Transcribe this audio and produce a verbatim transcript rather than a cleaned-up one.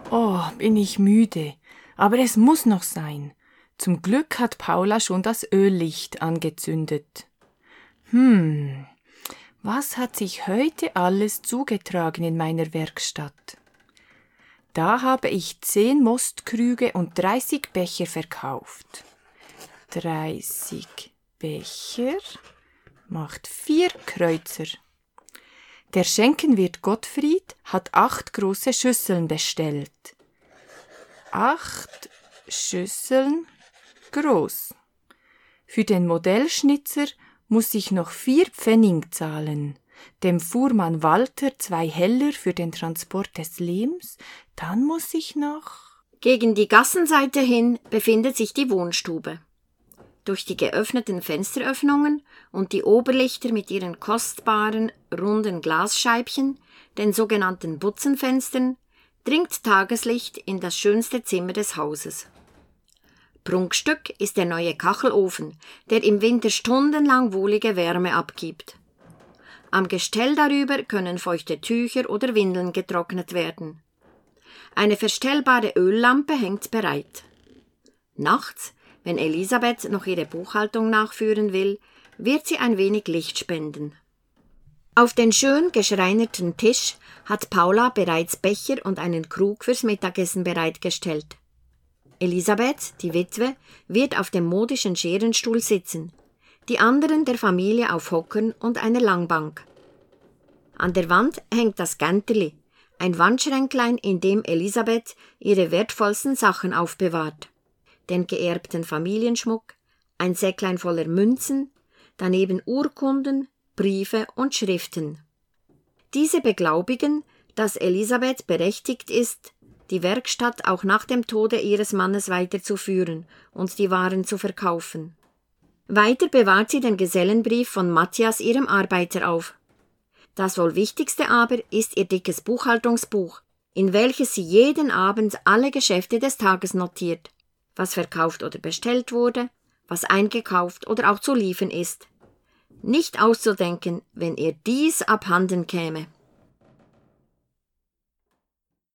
Oh, bin ich müde. Aber es muss noch sein. Zum Glück hat Paula schon das Öllicht angezündet. Hm, was hat sich heute alles zugetragen in meiner Werkstatt? Da habe ich zehn Mostkrüge und dreißig Becher verkauft. Dreißig Becher macht vier Kreuzer. Der Schenkenwirt Gottfried hat acht große Schüsseln bestellt. Acht Schüsseln groß. Für den Modellschnitzer muss ich noch vier Pfennig zahlen, dem Fuhrmann Walter zwei Heller für den Transport des Lehms, dann muss ich noch... Gegen die Gassenseite hin befindet sich die Wohnstube. Durch die geöffneten Fensteröffnungen und die Oberlichter mit ihren kostbaren, runden Glasscheibchen, den sogenannten Butzenfenstern, dringt Tageslicht in das schönste Zimmer des Hauses. Prunkstück ist der neue Kachelofen, der im Winter stundenlang wohlige Wärme abgibt. Am Gestell darüber können feuchte Tücher oder Windeln getrocknet werden. Eine verstellbare Öllampe hängt bereit. Nachts, wenn Elisabeth noch ihre Buchhaltung nachführen will, wird sie ein wenig Licht spenden. Auf den schön geschreinerten Tisch hat Paula bereits Becher und einen Krug fürs Mittagessen bereitgestellt. Elisabeth, die Witwe, wird auf dem modischen Scherenstuhl sitzen, die anderen der Familie auf Hockern und einer Langbank. An der Wand hängt das Ganterli, ein Wandschränklein, in dem Elisabeth ihre wertvollsten Sachen aufbewahrt. Den geerbten Familienschmuck, ein Säcklein voller Münzen, daneben Urkunden, Briefe und Schriften. Diese beglaubigen, dass Elisabeth berechtigt ist, die Werkstatt auch nach dem Tode ihres Mannes weiterzuführen und die Waren zu verkaufen. Weiter bewahrt sie den Gesellenbrief von Matthias, ihrem Arbeiter, auf. Das wohl wichtigste aber ist ihr dickes Buchhaltungsbuch, in welches sie jeden Abend alle Geschäfte des Tages notiert, was verkauft oder bestellt wurde, was eingekauft oder auch zu liefern ist. Nicht auszudenken, wenn ihr dies abhanden käme.